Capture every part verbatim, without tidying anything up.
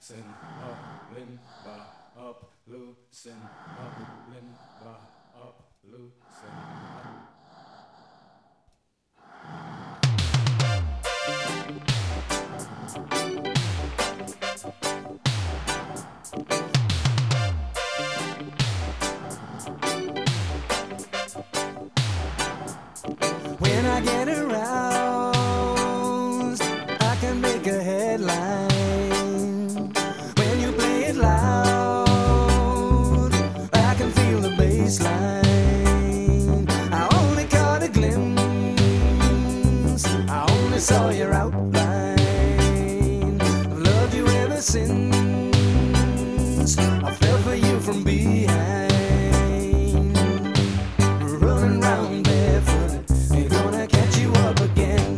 up, limba, up, loosen up, limba, up, loosen up. When I get aroused, I can make a headline. When you play it loud, I can feel the bass line. I only caught a glimpse, I only saw your outline. I've loved you ever since I fell for you from behind. Running round barefoot, ain't gonna catch you up again.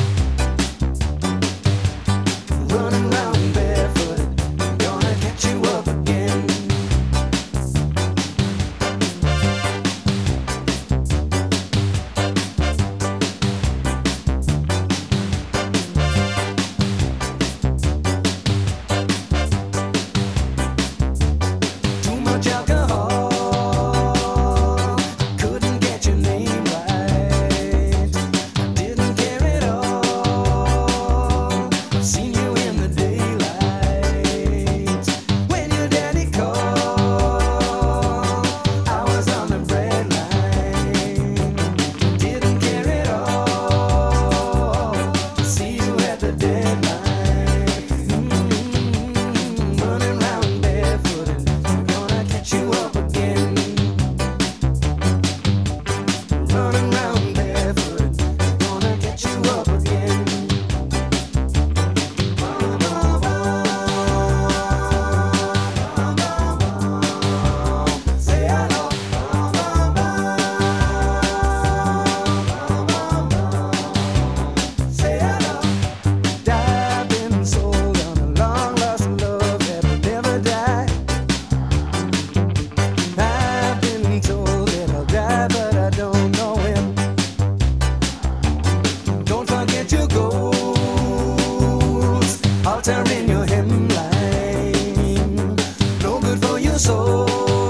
Running round barefoot, ain't gonna catch you up again. Too much alcohol couldn't get your name right. Didn't care at all. I've seen you in the daylight. When your daddy called, I was on the bread line. Didn't care at all. See you at the deadline. Mm, running round barefooted, gonna catch you up again. Running round barefoot, gonna catch you up again. Say hello. Say hello. I've been sold on a long lost love that will never die. I've been told that I'll die, but I don't know him. Don't forget your goals. Altar in your hemline. No good for your soul.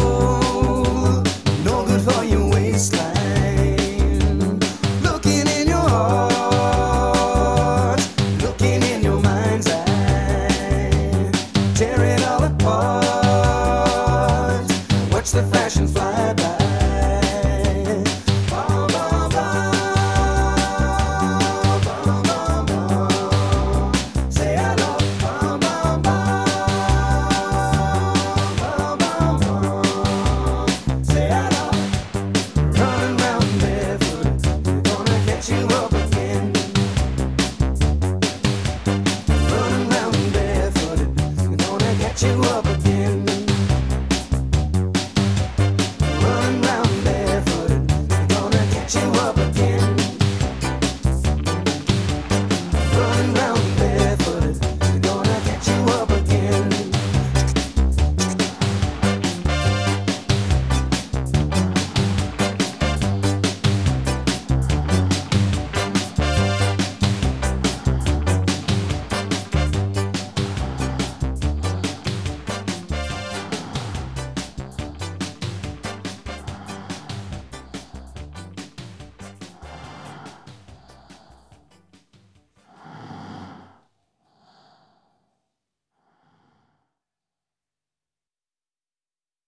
No good for your waistline. Looking in your heart. Looking in your mind's eye. Tear it all apart. Watch the fashions fly by. Bum, bum, bum. Bum, bum, bum. Say hello. Bum, bum, bum. Bum, bum, bum. Say hello. Running round barefoot, we're gonna catch you up again. Running round barefooted, we're gonna catch you up